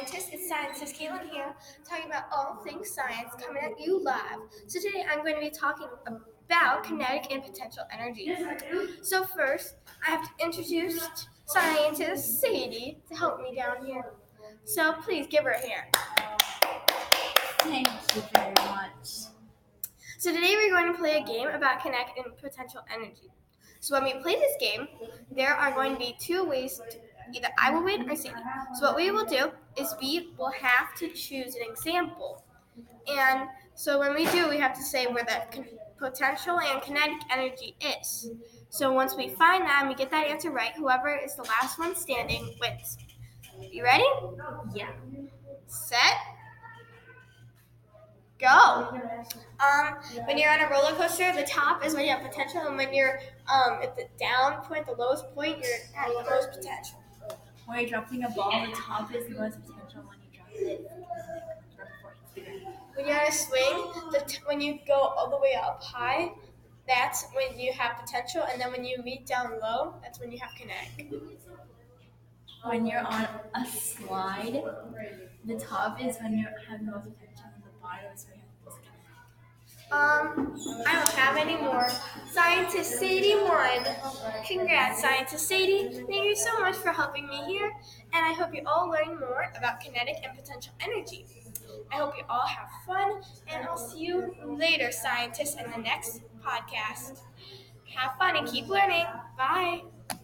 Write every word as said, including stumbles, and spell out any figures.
Scientist. It's Scientist Caitlin here, talking about all things science coming at you live. So today I'm going to be talking about kinetic and potential energy. So first, I have to introduce Scientist Sadie to help me down here. So please give her a hand. Thank you very much. So today we're going to play a game about kinetic and potential energy. So when we play this game, there are going to be two ways to either I will win or Sadie. So what we will do is we will have to choose an example. And so when we do, we have to say where the con- potential and kinetic energy is. So once we find that and we get that answer right, whoever is the last one standing wins. You ready? Yeah. Set. Go. Um, when you're on a roller coaster, the top is when you have potential, and when you're um, at the down point, the lowest point, you're at the most potential. When you're dropping a ball, the top is the most potential. When you drop it, When you're on a swing, the t- when you go all the way up high, that's when you have potential, and then when you meet down low, that's when you have kinetic. when you're on a slide, the top is when you have the most potential, and the bottom is when you have the most potential. Um, I don't have any more. Scientist Sadie won. Congrats, Scientist Sadie. Thank you so much for helping me here, and I hope you all learn more about kinetic and potential energy. I hope you all have fun, and I'll see you later, scientists, in the next podcast. Have fun and keep learning. Bye.